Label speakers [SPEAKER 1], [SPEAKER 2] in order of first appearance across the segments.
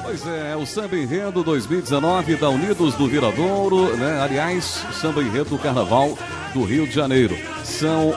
[SPEAKER 1] Pois é, o Samba Enredo 2019 da Unidos do Viradouro, né? Aliás, Samba Enredo do Carnaval do Rio de Janeiro. São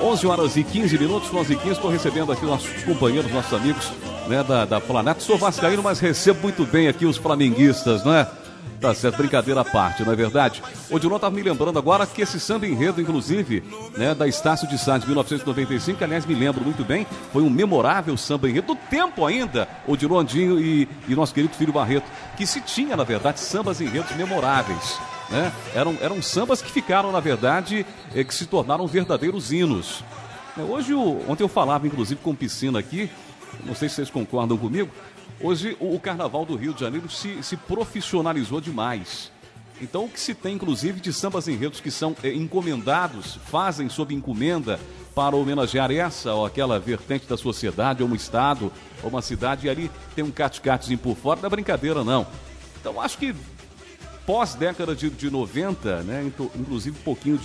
[SPEAKER 1] 11h15, 11h15. Estou recebendo aqui nossos companheiros, nossos amigos, né, da Planeta. Sou vascaíno, mas recebo muito bem aqui os flamenguistas, não é? Tá certo, brincadeira à parte, não é verdade? O Dilon estava me lembrando agora que esse Samba Enredo, inclusive, né, da Estácio de Sá de 1995, aliás, me lembro muito bem, foi um memorável Samba Enredo do tempo ainda, o Dilon Andinho e nosso querido filho Barreto, que se tinha, na verdade, sambas enredos memoráveis, né? Eram sambas que ficaram, na verdade, que se tornaram verdadeiros hinos. Hoje, ontem eu falava, inclusive, com Piscina aqui, não sei se vocês concordam comigo. Hoje o Carnaval do Rio de Janeiro se profissionalizou demais. Então o que se tem, inclusive, de sambas enredos que são encomendados, fazem sob encomenda para homenagear essa ou aquela vertente da sociedade, ou um estado, ou uma cidade, e ali tem um cate-catezinho por fora, não é brincadeira não. Então acho que pós-década de 90, né, inclusive um pouquinho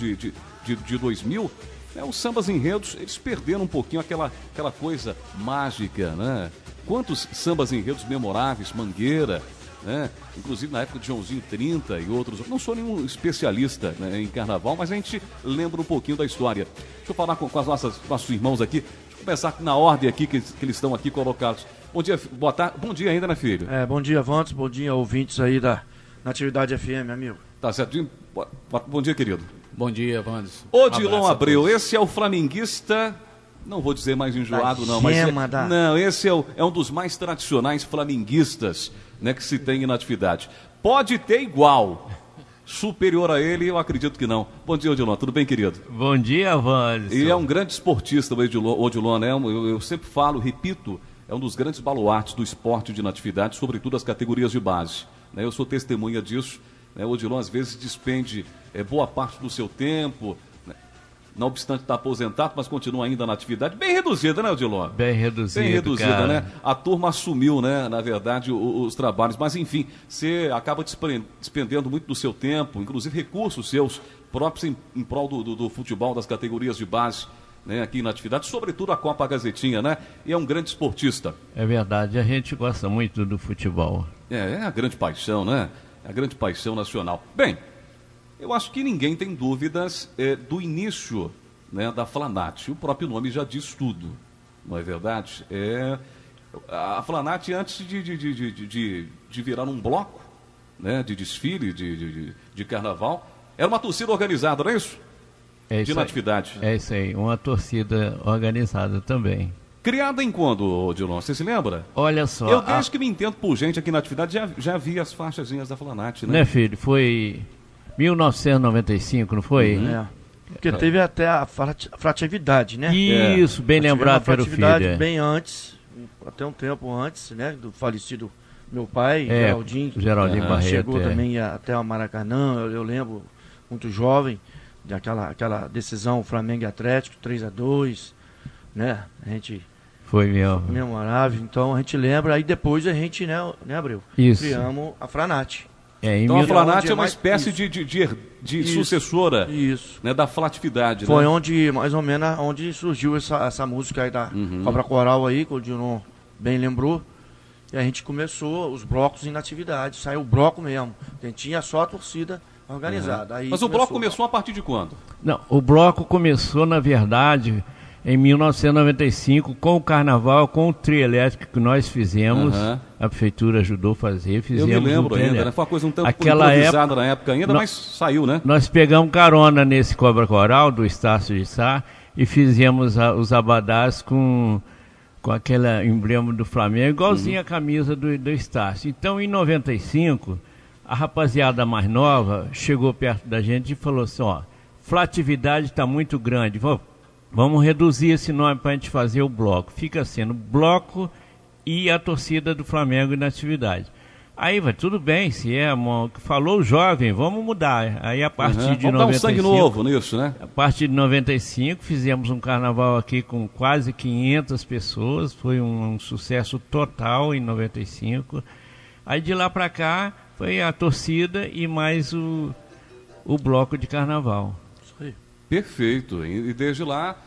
[SPEAKER 1] de 2000, né, os sambas enredos, eles perderam um pouquinho aquela coisa mágica, né? Quantos sambas enredos memoráveis, Mangueira, né? Inclusive na época de Joãozinho 30 e outros. Não sou nenhum especialista, né, em carnaval, mas a gente lembra um pouquinho da história. Deixa eu falar com nossos irmãos aqui. Deixa eu começar na ordem aqui que eles estão aqui colocados. Bom dia, boa tarde. Bom dia ainda, né, filho?
[SPEAKER 2] Bom dia, Vantos. Bom dia, ouvintes aí da Natividade FM, amigo.
[SPEAKER 1] Tá certo. Bom dia, querido.
[SPEAKER 3] Bom dia, Vantos.
[SPEAKER 1] Odilon Abreu, esse é o flamenguista... Não vou dizer mais enjoado, não, mas não, esse é um dos mais tradicionais flamenguistas, né, que se tem na atividade. Pode ter igual, superior a ele, eu acredito que não. Bom dia, Odilon, tudo bem, querido?
[SPEAKER 4] Bom dia, Vanderson.
[SPEAKER 1] E é um grande esportista, o Odilon, né? Eu sempre falo, repito, é um dos grandes baluartes do esporte de natividade, sobretudo as categorias de base, né? Eu sou testemunha disso, né? O Odilon às vezes despende boa parte do seu tempo, não obstante estar aposentado, mas continua ainda na atividade. Bem reduzida, né, Odilon?
[SPEAKER 4] Bem reduzida,
[SPEAKER 1] cara. Né? A turma assumiu, né, na verdade, os trabalhos. Mas, enfim, você acaba despendendo muito do seu tempo, inclusive recursos seus próprios em prol do futebol, das categorias de base, né, aqui na atividade, sobretudo a Copa Gazetinha, né? E é um grande esportista.
[SPEAKER 4] É verdade, a gente gosta muito do futebol.
[SPEAKER 1] É a grande paixão, né? É a grande paixão nacional. Bem... Eu acho que ninguém tem dúvidas do início, né, da Flanat. O próprio nome já diz tudo, não é verdade? A Flanat, antes de virar um bloco, né, de desfile, de carnaval, era uma torcida organizada, não é isso? De natividade.
[SPEAKER 4] É isso aí, uma torcida organizada também.
[SPEAKER 1] Criada em quando, Odilon? Você se lembra?
[SPEAKER 4] Olha só...
[SPEAKER 1] Eu desde que me entendo por gente aqui na atividade, já vi as faixazinhas da Flanat, né?
[SPEAKER 4] Né, filho? Foi... 1995, não foi?
[SPEAKER 2] Porque teve até a fratividade, né?
[SPEAKER 4] Isso, bem lembrado pelo filho.
[SPEAKER 2] Bem antes, até um tempo antes, né? Do falecido meu pai, Geraldinho
[SPEAKER 4] Barreto.
[SPEAKER 2] Chegou também até o Maracanã, eu lembro, muito jovem, daquela decisão Flamengo e Atlético, 3-2, né? A gente...
[SPEAKER 4] Foi mesmo.
[SPEAKER 2] Memorável, então a gente lembra, aí depois a gente, né Abreu?
[SPEAKER 4] Isso.
[SPEAKER 2] Criamos a Flanat.
[SPEAKER 1] Então a Flanat é uma espécie de sucessora, né, da Flatividade.
[SPEAKER 2] Foi, né? Onde, mais ou menos, onde surgiu essa música aí da Cobra Coral aí, que o Dilon bem lembrou. E a gente começou os blocos em atividade, saiu o bloco mesmo. A gente tinha só a torcida organizada. Aí
[SPEAKER 1] mas o bloco começou a partir de quando?
[SPEAKER 4] Não, o bloco começou, na verdade... Em 1995, com o carnaval, com o trio elétrico que nós fizemos, a prefeitura ajudou a fazer, fizemos.
[SPEAKER 1] Eu me lembro ainda, né? Foi uma coisa um tanto improvisada na época ainda, mas saiu, né?
[SPEAKER 4] Nós pegamos carona nesse Cobra Coral do Estácio de Sá e fizemos os abadás com aquele emblema do Flamengo, igualzinho a camisa do Estácio. Então, em 95, a rapaziada mais nova chegou perto da gente e falou assim, ó, Flatividade está muito grande, vamos reduzir esse nome para a gente fazer o bloco. Fica sendo bloco e a torcida do Flamengo na atividade. Aí vai, tudo bem, se falou o jovem, vamos mudar. Aí a partir de 95... Vamos dar um
[SPEAKER 1] sangue novo nisso, né?
[SPEAKER 4] A partir de 95 fizemos um carnaval aqui com quase 500 pessoas, foi um sucesso total em 95. Aí de lá para cá foi a torcida e mais o bloco de carnaval.
[SPEAKER 1] Perfeito. E desde lá,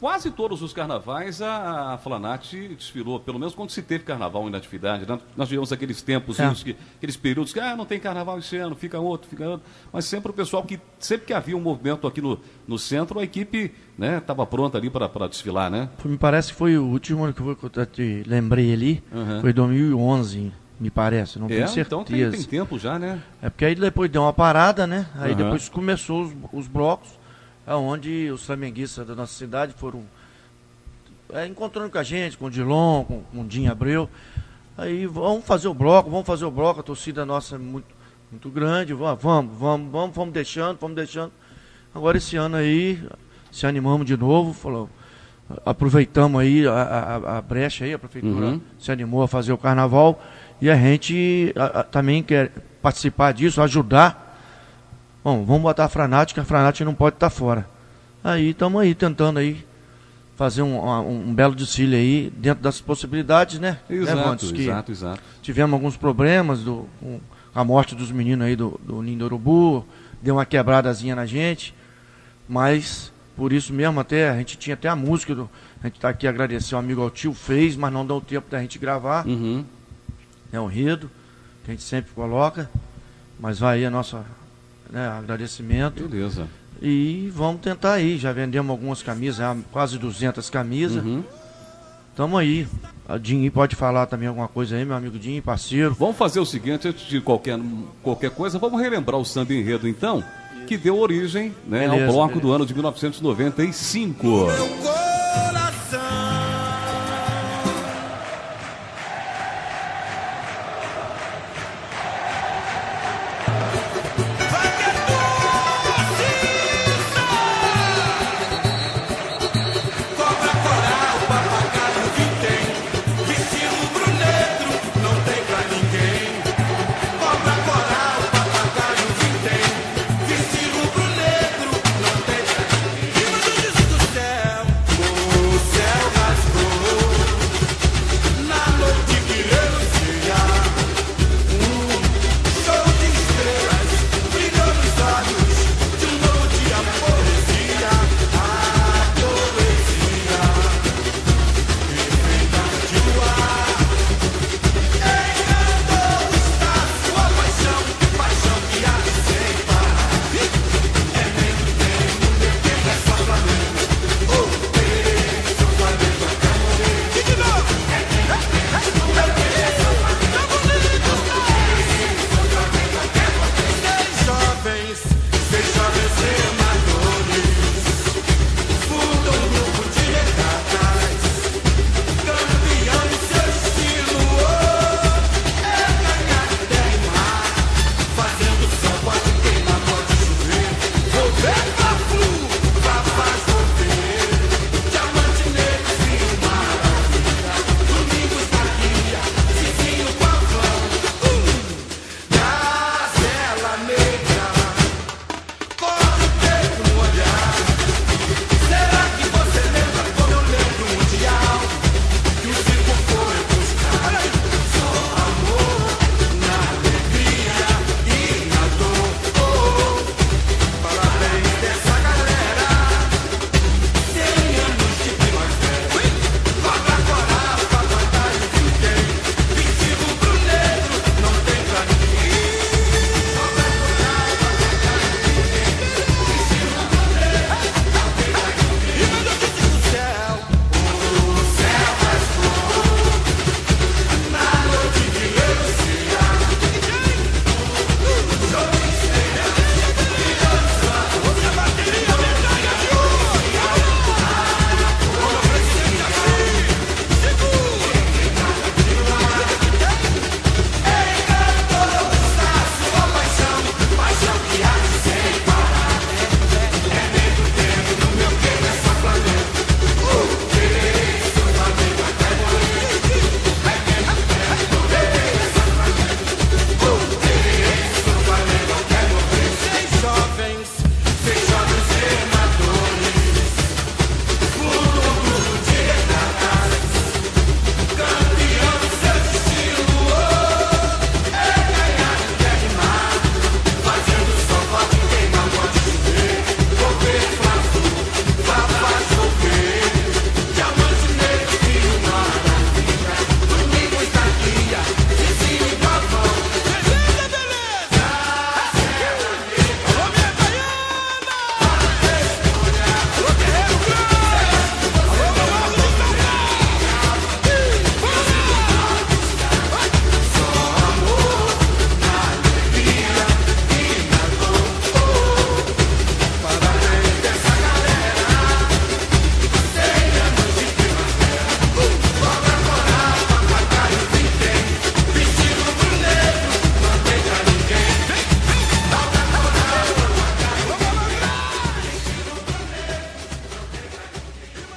[SPEAKER 1] quase todos os carnavais a Flanat desfilou, pelo menos quando se teve carnaval em atividade, né? Nós tivemos aqueles tempos, aqueles períodos que não tem carnaval esse ano, fica outro, mas sempre o pessoal sempre que havia um movimento aqui no centro, a equipe, né, estava pronta ali para desfilar, né?
[SPEAKER 2] Me parece que foi o último que eu te lembrei ali, foi 2011, me parece, não tenho certeza.
[SPEAKER 1] Então tem tempo já, né?
[SPEAKER 2] É porque aí depois deu uma parada, né? Aí depois começou os blocos, onde os flamenguistas da nossa cidade foram encontrando com a gente, com o Dilon, com o Dinho Abreu. Aí vamos fazer o bloco, a torcida nossa é muito grande, vamos deixando. Agora esse ano aí, se animamos de novo, aproveitamos aí a brecha aí, a prefeitura se animou a fazer o carnaval e a gente também quer participar disso, ajudar. Bom, vamos botar a Flanat, que a Flanat não pode estar fora. Aí estamos aí tentando aí fazer um belo desfile aí, dentro das possibilidades, né?
[SPEAKER 1] Exato.
[SPEAKER 2] Tivemos alguns problemas com a morte dos meninos aí do Ninho do Urubu, deu uma quebradazinha na gente, mas por isso mesmo a gente tinha até a música, a gente está aqui agradecer, o amigo Altil fez, mas não deu tempo da gente gravar. É um enredo que a gente sempre coloca, mas vai aí a nossa... agradecimento.
[SPEAKER 1] Beleza.
[SPEAKER 2] E vamos tentar aí. Já vendemos algumas camisas, quase 200 camisas. Tamo aí. A Dinho pode falar também alguma coisa aí, meu amigo Dinho, parceiro.
[SPEAKER 1] Vamos fazer o seguinte, antes de qualquer coisa, vamos relembrar o samba enredo então, que deu origem, né, ao bloco do ano de 1995. Meu coração.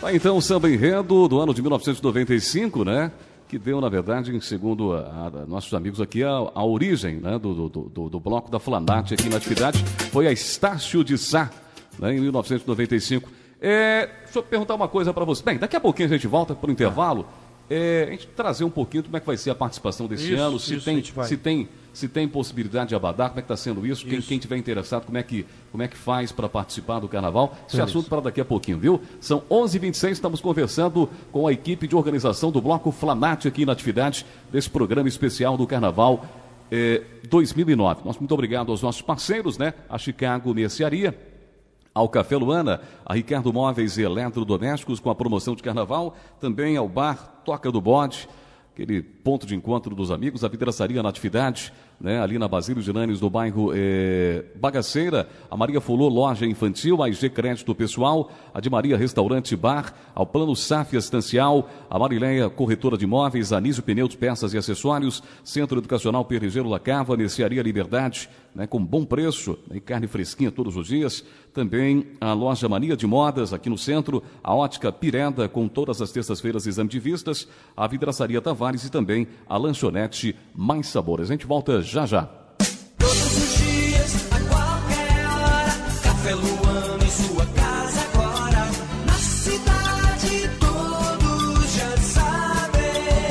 [SPEAKER 1] Tá, então, o samba enredo do ano de 1995, né? Que deu, na verdade, segundo nossos amigos aqui, a origem, né, do bloco da Flanate aqui na atividade, foi a Estácio de Sá, né, em 1995. Deixa eu perguntar uma coisa para você. Bem, daqui a pouquinho a gente volta para o intervalo. A gente trazer um pouquinho como é que vai ser a participação desse ano, se tem possibilidade de abadá, como é que está sendo isso, quem tiver interessado, como é que faz para participar do carnaval. Esse assunto para daqui a pouquinho, viu? São 11h26, estamos conversando com a equipe de organização do Bloco Flanate aqui na atividade desse programa especial do Carnaval 2009. Nosso muito obrigado aos nossos parceiros, né? A Chicago Mercearia, ao Café Luana, a Ricardo Móveis e Eletrodomésticos com a promoção de carnaval, também ao Bar Toca do Bode, aquele ponto de encontro dos amigos, a vidraçaria na atividade, né, ali na Basílio de Nanes, no bairro Bagaceira, a Maria Fulô, loja infantil, a IG Crédito Pessoal, a de Maria Restaurante Bar, ao Plano SAF Assistencial, a Marileia Corretora de Imóveis, Anísio Pneus, Peças e Acessórios, Centro Educacional Perrigeiro Lacava, Mercearia Liberdade, né, com bom preço, né, carne fresquinha todos os dias, também a loja Mania de Modas, aqui no centro, a Ótica Pirenda, com todas as terças-feiras exame de vistas, a Vidraçaria Tavares e também a lanchonete Mais Sabores. A gente volta já já.
[SPEAKER 3] Todos os dias, a qualquer hora, Café Luana em sua casa agora. Na cidade todos já sabem.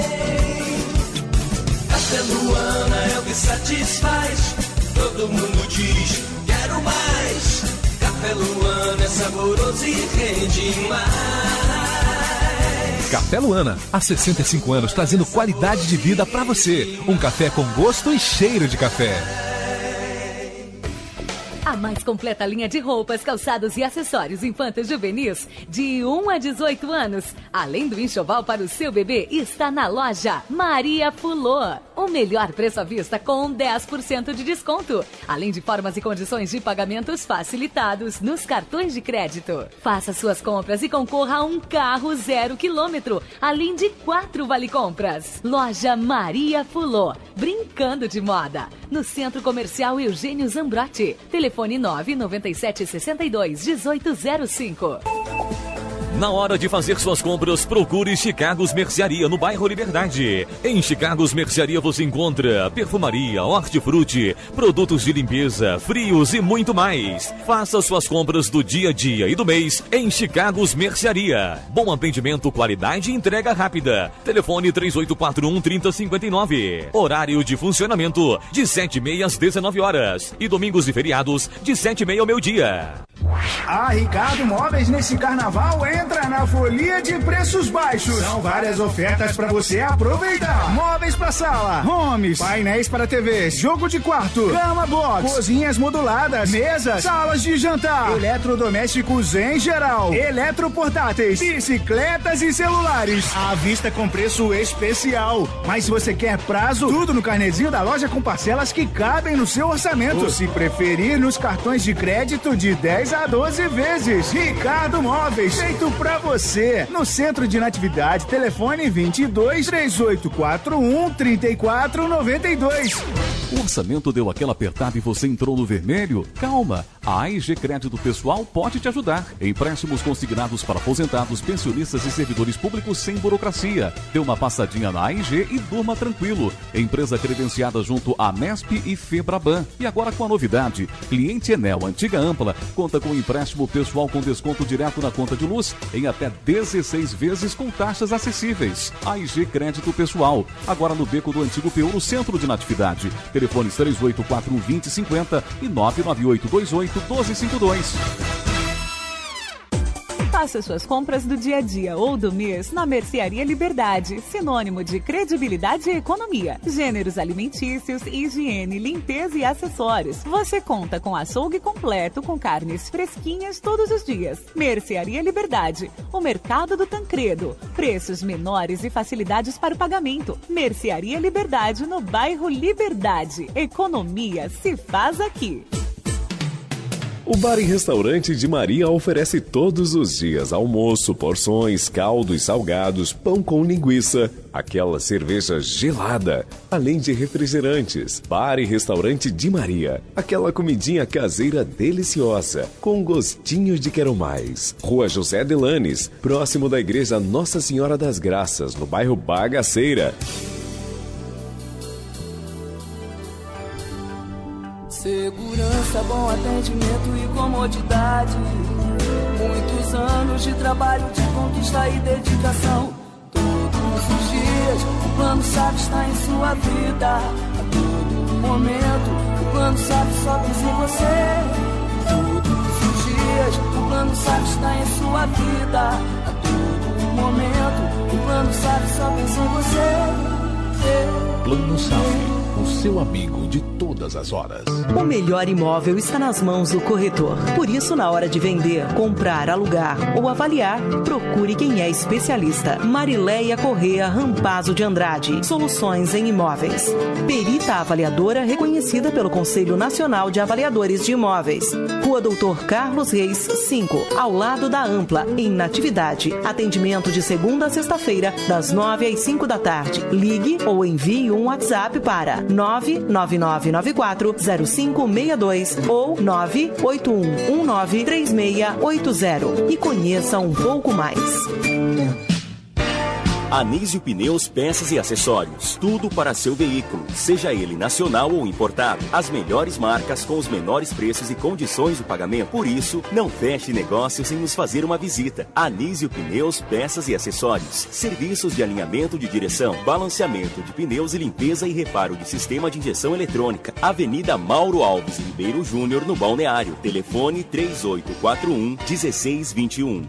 [SPEAKER 3] Café Luana é o que satisfaz. Todo mundo diz, quero mais. Café Luana é saboroso e rende mais.
[SPEAKER 5] Café Luana, há 65 anos trazendo qualidade de vida pra você. Um café com gosto e cheiro de café.
[SPEAKER 6] A mais completa linha de roupas, calçados e acessórios infantos juvenis de 1 a 18 anos. Além do enxoval para o seu bebê, está na loja Maria Fulô. O melhor preço à vista com 10% de desconto. Além de formas e condições de pagamentos facilitados nos cartões de crédito. Faça suas compras e concorra a um carro 0 km, além de 4 vale-compras. Loja Maria Fulô. Brincando de moda. No Centro Comercial Eugênio Zambrotti. Telefone 99762-1805.
[SPEAKER 7] Na hora de fazer suas compras, procure Chicago's Mercearia, no bairro Liberdade. Em Chicago's Mercearia você encontra perfumaria, hortifruti, produtos de limpeza, frios e muito mais. Faça suas compras do dia a dia e do mês em Chicago's Mercearia. Bom atendimento, qualidade e entrega rápida. Telefone 3841-3059. Horário de funcionamento de 7h30 às 19 horas. E domingos e feriados de 7h30 ao meio-dia.
[SPEAKER 8] A Ricardo Móveis nesse carnaval entra na folia de preços baixos. São várias ofertas para você aproveitar. Móveis para sala, homes, painéis para TVs, jogo de quarto, cama box, cozinhas moduladas, mesas, salas de jantar, eletrodomésticos em geral, eletroportáteis, bicicletas e celulares. À vista com preço especial. Mas se você quer prazo, tudo no carnezinho da loja com parcelas que cabem no seu orçamento. Ou se preferir, nos cartões de crédito de 10 a 12 vezes. Ricardo Móveis, feito pra você. No Centro de Natividade, telefone 22-3841-3492.
[SPEAKER 1] O orçamento deu aquela apertada e você entrou no vermelho? Calma! A AIG Crédito Pessoal pode te ajudar. Empréstimos consignados para aposentados, pensionistas e servidores públicos sem burocracia. Dê uma passadinha na AIG e durma tranquilo. Empresa credenciada junto à MESP e Febraban. E agora com a novidade, cliente Enel Antiga Ampla conta com empréstimo pessoal com desconto direto na conta de luz em até 16 vezes com taxas acessíveis. AIG Crédito Pessoal, agora no Beco do Antigo PU, no Centro de Natividade. Telefones 3841-2050 e 99828-1252.
[SPEAKER 9] Faça suas compras do dia a dia ou do mês na Mercearia Liberdade, sinônimo de credibilidade e economia. Gêneros alimentícios, higiene, limpeza e acessórios. Você conta com açougue completo com carnes fresquinhas todos os dias. Mercearia Liberdade, o mercado do Tancredo. Preços menores e facilidades para o pagamento. Mercearia Liberdade, no bairro Liberdade. Economia se faz aqui.
[SPEAKER 10] O Bar e Restaurante de Maria oferece todos os dias almoço, porções, caldos salgados, pão com linguiça, aquela cerveja gelada, além de refrigerantes. Bar e Restaurante de Maria, aquela comidinha caseira deliciosa, com gostinho de quero mais. Rua José Delanes, próximo da Igreja Nossa Senhora das Graças, no bairro Bagaceira.
[SPEAKER 3] Segurança, bom atendimento e comodidade. Muitos anos de trabalho, de conquista e dedicação. Todos os dias, o Plano SAP está em sua vida. A todo momento, o Plano SAP só pensa em você. Todos os dias, o Plano SAP está em sua vida. A todo momento, o Plano SAP só pensa em você.
[SPEAKER 5] Plano SAP. O seu amigo de todas as horas.
[SPEAKER 11] O melhor imóvel está nas mãos do corretor. Por isso, na hora de vender, comprar, alugar ou avaliar, procure quem é especialista. Marileia Correa Rampazzo de Andrade. Soluções em imóveis. Perita avaliadora reconhecida pelo Conselho Nacional de Avaliadores de Imóveis. Rua Doutor Carlos Reis, 5, ao lado da Ampla, em Natividade. Atendimento de segunda a sexta-feira, das 9 às 5 da tarde. Ligue ou envie um WhatsApp para 999940562 ou 981193680 e conheça um pouco mais.
[SPEAKER 12] Anísio Pneus, peças e acessórios. Tudo para seu veículo, seja ele nacional ou importado. As melhores marcas com os menores preços e condições de pagamento. Por isso, não feche negócio sem nos fazer uma visita. Anísio Pneus, peças e acessórios. Serviços de alinhamento de direção, balanceamento de pneus e limpeza e reparo de sistema de injeção eletrônica. Avenida Mauro Alves Ribeiro Júnior, no Balneário. Telefone 3841-1621.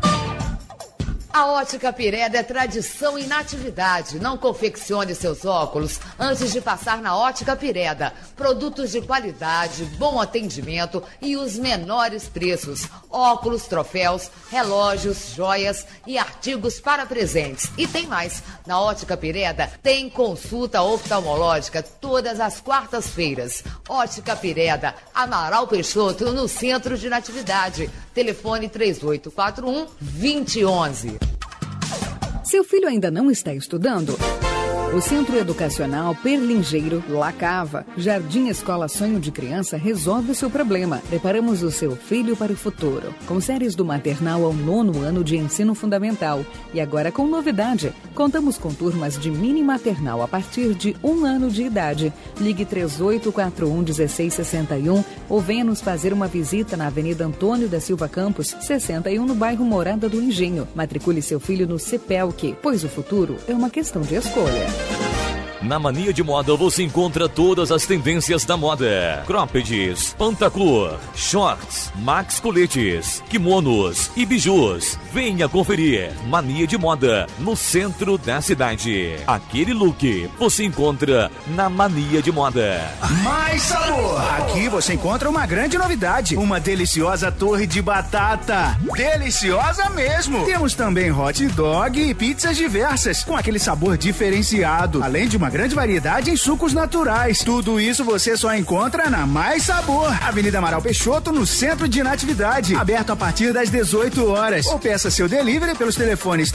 [SPEAKER 13] A Ótica Pireda é tradição e natividade. Não confeccione seus óculos antes de passar na Ótica Pireda. Produtos de qualidade, bom atendimento e os menores preços. Óculos, troféus, relógios, joias e artigos para presentes. E tem mais. Na Ótica Pireda tem consulta oftalmológica todas as quartas-feiras. Ótica Pireda, Amaral Peixoto, no centro de Natividade. Telefone 3841-2011.
[SPEAKER 14] Seu filho ainda não está estudando? O Centro Educacional Perlingeiro, Lacava, Jardim Escola Sonho de Criança resolve o seu problema. Preparamos o seu filho para o futuro, com séries do maternal ao 9º ano de ensino fundamental. E agora com novidade, contamos com turmas de mini maternal a partir de 1 ano de idade. Ligue 3841-1661 ou venha nos fazer uma visita na Avenida Antônio da Silva Campos, 61, no bairro Morada do Engenho. Matricule seu filho no CEPELC, pois o futuro é uma questão de escolha.
[SPEAKER 7] Na Mania de Moda você encontra todas as tendências da moda. Croppeds, pantaclor, shorts, max coletes, kimonos e bijus. Venha conferir. Mania de Moda, no centro da cidade. Aquele look você encontra na Mania de Moda.
[SPEAKER 8] Mais sabor! Aqui você encontra uma grande novidade. Uma deliciosa torre de batata. Deliciosa mesmo! Temos também hot dog e pizzas diversas, com aquele sabor diferenciado. Além de uma grande variedade em sucos naturais. Tudo isso você só encontra na Mais Sabor. Avenida Amaral Peixoto, no centro de Natividade. Aberto a partir das 18 horas. Ou peça seu delivery pelos telefones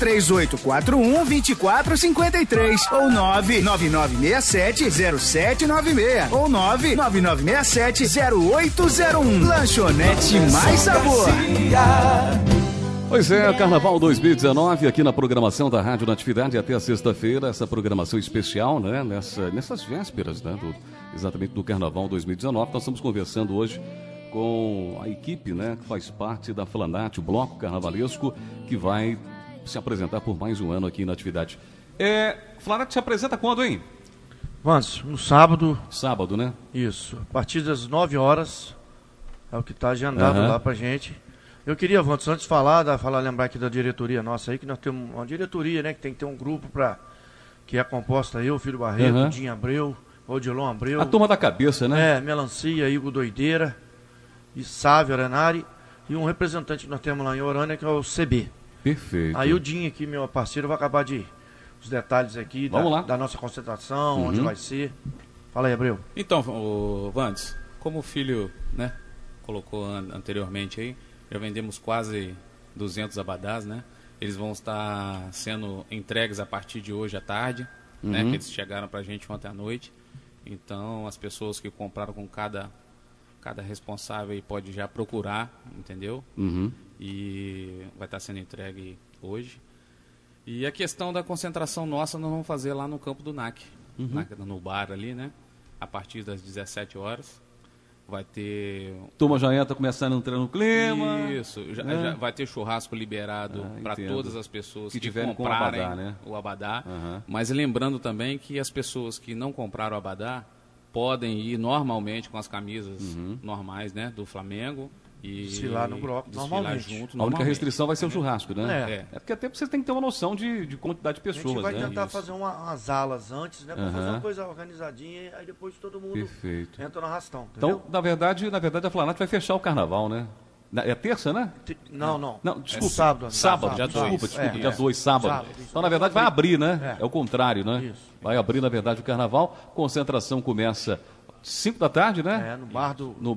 [SPEAKER 8] 3841-2453 ou 99967-0796 ou 99967-0801. Lanchonete Mais Sabor.
[SPEAKER 1] Pois é, Carnaval 2019 aqui na programação da Rádio Natividade até a sexta-feira, essa programação especial, né, nessas vésperas, né, exatamente do Carnaval 2019. Nós estamos conversando hoje com a equipe, né, que faz parte da Flanat, o Bloco Carnavalesco, que vai se apresentar por mais um ano aqui na Natividade. Flanat se apresenta quando, hein?
[SPEAKER 2] Vamos, no sábado.
[SPEAKER 1] Sábado, né?
[SPEAKER 2] Isso, a partir das 9 horas, é o que está agendado lá pra gente. Eu queria, Vantos, antes de lembrar aqui da diretoria nossa aí, que nós temos uma diretoria, né, que tem que ter um grupo que é composta eu, Filho Barreto, Dinho Abreu, Odilon Abreu.
[SPEAKER 1] A turma da cabeça, né?
[SPEAKER 2] Melancia, Igor Doideira, e Sávio Arenari, e um representante que nós temos lá em Orânia, que é o CB.
[SPEAKER 1] Perfeito.
[SPEAKER 2] Aí o Dinho aqui, meu parceiro, vai acabar de os detalhes aqui da nossa concentração, onde vai ser. Fala aí, Abreu.
[SPEAKER 15] Então, Vantos, como o filho, né, colocou anteriormente aí, já vendemos quase 200 abadás, né? Eles vão estar sendo entregues a partir de hoje à tarde, né? Que eles chegaram para a gente ontem à noite. Então, as pessoas que compraram com cada responsável aí pode já procurar, entendeu? E vai estar sendo entregue hoje. E a questão da concentração nossa nós vamos fazer lá no campo do NAC, no bar ali, né? A partir das 17 horas. Vai ter...
[SPEAKER 1] Turma já entra começando a entrar no clima.
[SPEAKER 15] Isso, já vai ter churrasco liberado para todas as pessoas que comprarem o abadá. Mas lembrando também que as pessoas que não compraram o abadá podem ir normalmente com as camisas normais, né, do Flamengo. E
[SPEAKER 2] desfilar no bloco, normalmente.
[SPEAKER 1] A única restrição vai ser o churrasco, né? É porque até você tem que ter uma noção de quantidade de pessoas. A gente
[SPEAKER 2] vai tentar fazer umas alas antes, né? Pra fazer uma coisa organizadinha, aí depois todo mundo entra no arrastão. Entendeu?
[SPEAKER 1] Então, na verdade, a Flanat vai fechar o carnaval, né? É terça, né?
[SPEAKER 2] Não,
[SPEAKER 1] desculpa. Sábado, dia 2, sábado. Então, na verdade, vai abrir, né? É o contrário, né? Isso. Vai abrir, na verdade, o carnaval. Concentração começa 5 da tarde, né?
[SPEAKER 2] No bar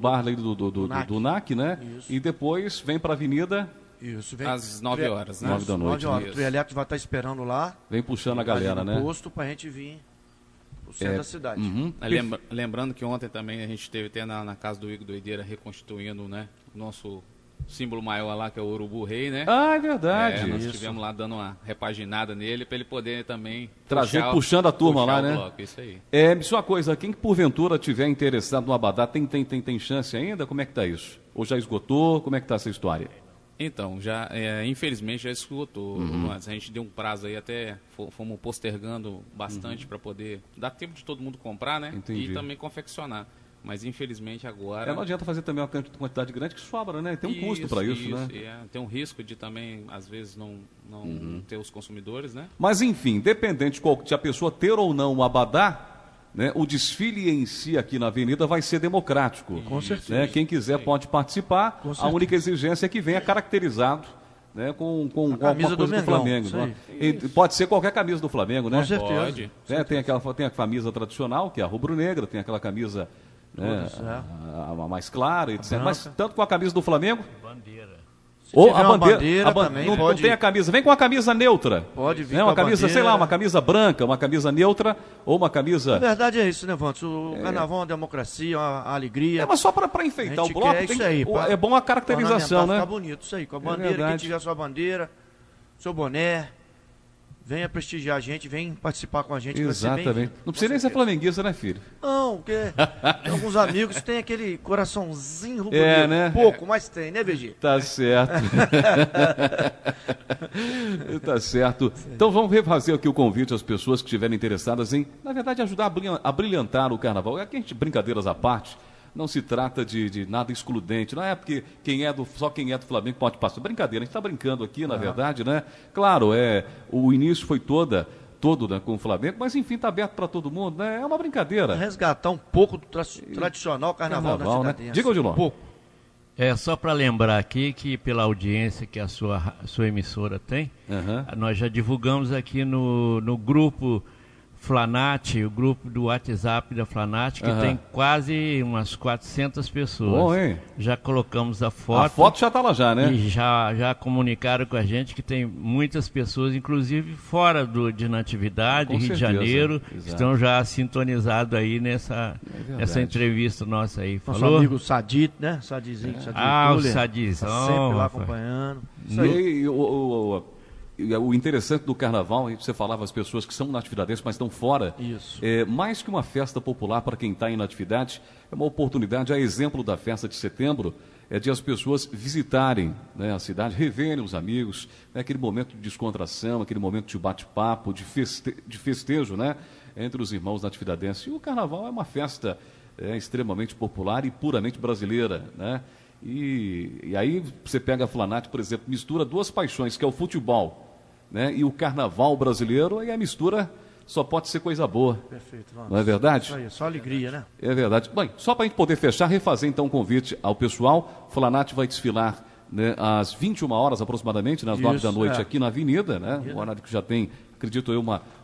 [SPEAKER 1] do NAC, né? Isso. E depois vem para a avenida.
[SPEAKER 2] Isso,
[SPEAKER 15] vem às 9 horas, né?
[SPEAKER 1] 9 da noite.
[SPEAKER 2] 9 horas. O trio elétrico vai estar esperando lá.
[SPEAKER 1] Vem puxando a galera, né?
[SPEAKER 2] Posto pra gente vir pro centro da cidade.
[SPEAKER 15] Lembrando que ontem também a gente esteve até na casa do Igor Doideira reconstituindo, né? O nosso símbolo maior lá, que é o Urubu Rei, né?
[SPEAKER 1] Ah, é verdade.
[SPEAKER 15] Nós estivemos lá dando uma repaginada nele para ele poder também
[SPEAKER 1] puxando a turma lá, né?
[SPEAKER 15] Bloco, isso aí.
[SPEAKER 1] Me diz uma coisa, quem que porventura tiver interessado no abadá, tem chance ainda? Como é que tá isso? Ou já esgotou? Como é que tá essa história?
[SPEAKER 15] Então, infelizmente já esgotou. Mas a gente deu um prazo aí, até fomos postergando bastante para poder dar tempo de todo mundo comprar, né?
[SPEAKER 1] Entendi.
[SPEAKER 15] E também confeccionar. Mas infelizmente agora...
[SPEAKER 1] não adianta fazer também uma quantidade grande que sobra, né? Tem um custo para isso, né?
[SPEAKER 15] Tem um risco de também, às vezes, não ter os consumidores, né?
[SPEAKER 1] Mas enfim, independente de a pessoa ter ou não o abadá, né, o desfile em si aqui na avenida vai ser democrático.
[SPEAKER 2] Com certeza.
[SPEAKER 1] Né? Quem quiser pode participar. A única exigência é que venha caracterizado, né, com
[SPEAKER 2] a camisa do
[SPEAKER 1] Flamengo. Pode ser qualquer camisa do Flamengo, né?
[SPEAKER 2] Com certeza.
[SPEAKER 1] Pode. Tem a camisa tradicional, que é a rubro-negra, tem aquela camisa... a mais clara, etc. Mas tanto com a camisa do Flamengo.
[SPEAKER 2] Bandeira.
[SPEAKER 1] Ou a bandeira
[SPEAKER 2] também.
[SPEAKER 1] Não tem a camisa. Vem com a camisa neutra.
[SPEAKER 2] Pode vir.
[SPEAKER 1] Uma camisa, sei lá, uma camisa branca, uma camisa neutra ou uma camisa.
[SPEAKER 2] Na verdade é isso, né, Vantos? O carnaval é uma democracia, uma alegria.
[SPEAKER 1] Mas só para enfeitar o bloco. É bom a caracterização, né?
[SPEAKER 2] Ficar bonito, isso aí. Com a bandeira, quem tiver sua bandeira, seu boné. Venha prestigiar a gente, vem participar com a gente.
[SPEAKER 1] Exatamente. Não precisa nem ser flamenguista, né, filho?
[SPEAKER 2] Não, porque tem alguns amigos que tem aquele coraçãozinho rubro-negro.
[SPEAKER 1] Né?
[SPEAKER 2] Pouco, mas tem, né, VG?
[SPEAKER 1] Tá certo. Tá certo. Então vamos refazer aqui o convite às pessoas que estiverem interessadas em, na verdade, ajudar a brilhantar o carnaval. Aqui a gente, brincadeiras à parte, não se trata de nada excludente. Não é porque só quem é do Flamengo pode passar. Brincadeira, a gente está brincando aqui, na verdade, né? Claro, o início foi todo, né, com o Flamengo, mas enfim, está aberto para todo mundo, né? É uma brincadeira.
[SPEAKER 2] Resgatar um pouco do tradicional carnaval da cidade.
[SPEAKER 1] Né? Diga, Odilon.
[SPEAKER 2] Um pouco.
[SPEAKER 4] Só para lembrar aqui que pela audiência que a sua emissora tem, nós já divulgamos aqui no grupo Flanat, o grupo do WhatsApp da Flanat, que tem quase umas 400 pessoas.
[SPEAKER 1] Bom, hein?
[SPEAKER 4] Já colocamos a foto.
[SPEAKER 1] A foto já está lá já, né?
[SPEAKER 4] E já comunicaram com a gente que tem muitas pessoas, inclusive fora de Natividade, Rio de Janeiro, que estão já sintonizados aí nessa entrevista nossa aí.
[SPEAKER 2] Nosso amigo Sadit, né? Sadizinho.
[SPEAKER 4] O Sadizão.
[SPEAKER 2] Tá sempre lá acompanhando.
[SPEAKER 1] Isso aí. O interessante do carnaval, você falava as pessoas que são natividadenses, mas estão fora.
[SPEAKER 2] Isso.
[SPEAKER 1] Mais que uma festa popular para quem está em natividade, é uma oportunidade, a exemplo da festa de setembro, de as pessoas visitarem, né, a cidade, reverem os amigos, né, aquele momento de descontração, aquele momento de bate-papo, de festejo, né, entre os irmãos natividadenses. E o carnaval é uma festa extremamente popular e puramente brasileira, né? E aí você pega a Flanat, por exemplo, mistura duas paixões, que é o futebol, né, e o carnaval brasileiro, e a mistura só pode ser coisa boa.
[SPEAKER 2] Perfeito,
[SPEAKER 1] não é verdade?
[SPEAKER 2] Isso aí, só alegria, né?
[SPEAKER 1] É verdade. Bem, só para a gente poder fechar, refazer então o convite ao pessoal, Flanat vai desfilar, né, às 21 horas aproximadamente, às 9 da noite aqui na Avenida, né? Um horário que já tem, acredito eu, uma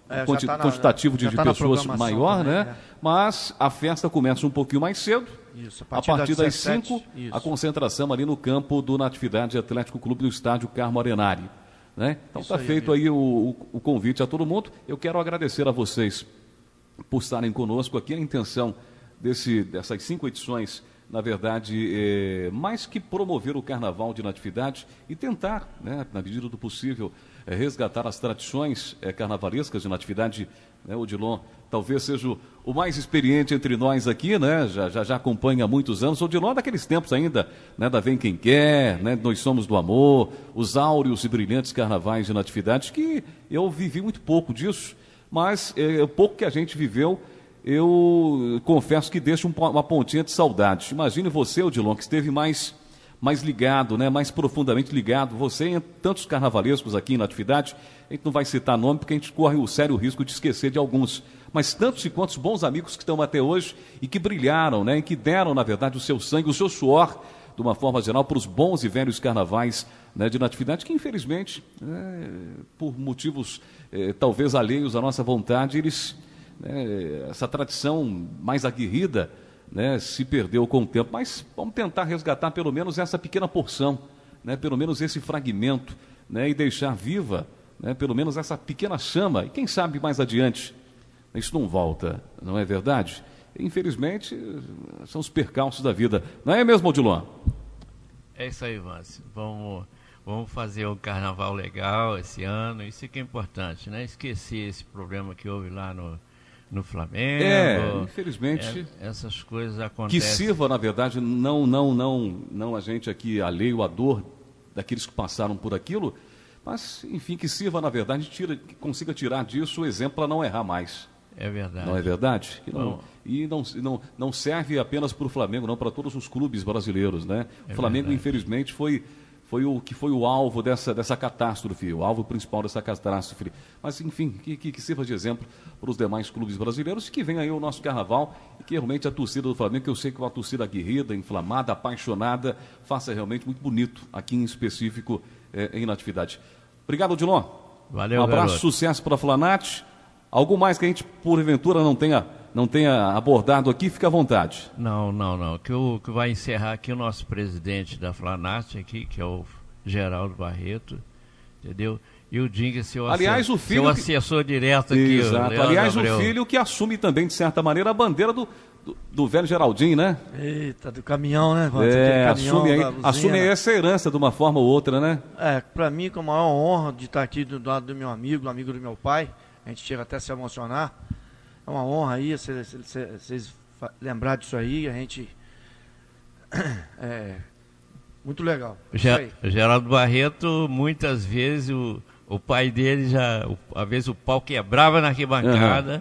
[SPEAKER 1] quantitativo de pessoas maior, também, né? Mas a festa começa um pouquinho mais cedo.
[SPEAKER 2] Isso,
[SPEAKER 1] a partir das 5, a concentração ali no campo do Natividade Atlético Clube do estádio Carmo Arenari. Né? Então está feito aí o convite a todo mundo. Eu quero agradecer a vocês por estarem conosco aqui. A intenção dessas 5 edições, na verdade, mais que promover o Carnaval de Natividade e tentar, né, na medida do possível, resgatar as tradições carnavalescas de Natividade. Né, Odilon talvez seja o mais experiente entre nós aqui, né? Já acompanha há muitos anos. Odilon é daqueles tempos ainda, né, da Vem Quem Quer, né, Nós Somos do Amor, os áureos e brilhantes carnavais de Natividade, que eu vivi muito pouco disso, mas o pouco que a gente viveu, eu confesso que deixa uma pontinha de saudade. Imagine você, Odilon, que esteve mais ligado, né, mais profundamente ligado, você em tantos carnavalescos aqui em Natividade. A gente não vai citar nome porque a gente corre o sério risco de esquecer de alguns, mas tantos e quantos bons amigos que estão até hoje e que brilharam, né, e que deram, na verdade, o seu sangue, o seu suor, de uma forma geral, para os bons e velhos carnavais, né, de Natividade, que infelizmente, por motivos talvez alheios à nossa vontade, essa tradição mais aguerrida, né, se perdeu com o tempo. Mas vamos tentar resgatar pelo menos essa pequena porção, né, pelo menos esse fragmento, né, e deixar viva, né, pelo menos essa pequena chama, e quem sabe mais adiante isso não volta, não é verdade? Infelizmente, são os percalços da vida. Não é mesmo, Odilon?
[SPEAKER 4] É isso aí, Vance. Vamos fazer um carnaval legal esse ano, isso que é importante, né? Esquecer esse problema que houve lá no Flamengo.
[SPEAKER 1] Infelizmente.
[SPEAKER 4] Essas coisas acontecem.
[SPEAKER 1] Que sirva, na verdade, não a gente aqui alheio à dor daqueles que passaram por aquilo, mas, enfim, que sirva, na verdade, que consiga tirar disso o exemplo para não errar mais.
[SPEAKER 4] É verdade.
[SPEAKER 1] Não é verdade? E não serve apenas para o Flamengo, não, para todos os clubes brasileiros, né? O Flamengo, infelizmente, foi o alvo dessa catástrofe, o alvo principal dessa catástrofe. Mas, enfim, que sirva de exemplo para os demais clubes brasileiros, que vem aí o nosso carnaval e que realmente a torcida do Flamengo, que eu sei que é uma torcida aguerrida, inflamada, apaixonada, faça realmente muito bonito aqui em específico em Natividade. Obrigado, Odilon.
[SPEAKER 4] Valeu,
[SPEAKER 1] um abraço,
[SPEAKER 4] garoto.
[SPEAKER 1] Sucesso para a Flanat. Algo mais que a gente, porventura, não tenha abordado aqui, fica à vontade.
[SPEAKER 4] Não. Que vai encerrar aqui o nosso presidente da Flanat, aqui, que é o Geraldo Barreto, entendeu? E o Dinga, seu assessor direto aqui.
[SPEAKER 1] Exato. Aliás, Abreu. O filho que assume também, de certa maneira, a bandeira do velho Geraldinho, né?
[SPEAKER 2] Eita, do caminhão, né?
[SPEAKER 1] Assume essa herança de uma forma ou outra, né?
[SPEAKER 2] Para mim, com a maior honra de estar aqui do lado do meu amigo, do amigo do meu pai. A gente chega até a se emocionar. É uma honra aí, vocês lembrar disso aí, a gente... muito legal.
[SPEAKER 4] Geraldo Barreto, muitas vezes, o pai dele às vezes o pau quebrava na arquibancada,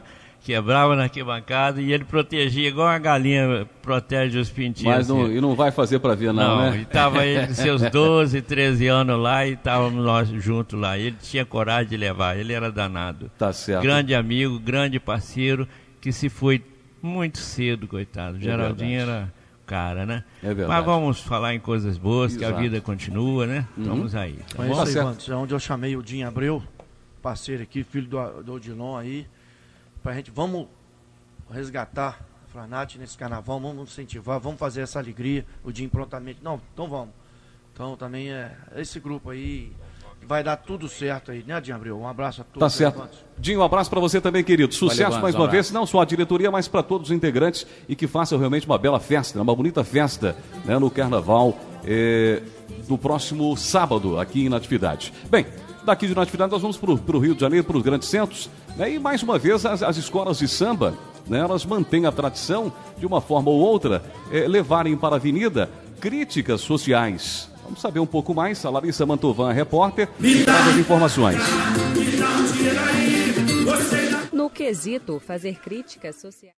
[SPEAKER 4] e ele protegia igual uma galinha protege os pintinhos.
[SPEAKER 1] Mas e não vai fazer para ver não, né?
[SPEAKER 4] E estava ele com seus 12, 13 anos lá e estávamos nós juntos lá. Ele tinha coragem de levar, ele era danado.
[SPEAKER 1] Tá certo.
[SPEAKER 4] Grande amigo, grande parceiro, que se foi muito cedo, coitado. Geraldinho era cara, né?
[SPEAKER 1] É verdade.
[SPEAKER 4] Mas vamos falar em coisas boas,
[SPEAKER 1] Exato.
[SPEAKER 4] Que a vida continua, né? Vamos aí.
[SPEAKER 2] Tá bom? Isso aí, Vantes, é onde eu chamei o Dinho Abreu, parceiro aqui, filho do Odilon aí, pra gente, vamos resgatar a Flanat nesse carnaval, vamos incentivar, vamos fazer essa alegria, o Dinho prontamente, não, então vamos. Então também esse grupo aí, vai dar tudo certo aí, né, Dinho Abreu? Um abraço a todos.
[SPEAKER 1] Tá certo. Dinho, um abraço para você também, querido. Sucesso. Valeu, mais uma vez, não só a diretoria, mas para todos os integrantes e que façam realmente uma bela festa, uma bonita festa, né, no carnaval do próximo sábado aqui em Natividade. Bem, daqui de Natividade nós vamos para o Rio de Janeiro, para os grandes centros, né, e mais uma vez as escolas de samba, né, elas mantêm a tradição de uma forma ou outra, levarem para a avenida críticas sociais. Vamos saber um pouco mais. A Larissa Mantovan, repórter, traz as informações.
[SPEAKER 16] No quesito fazer críticas sociais.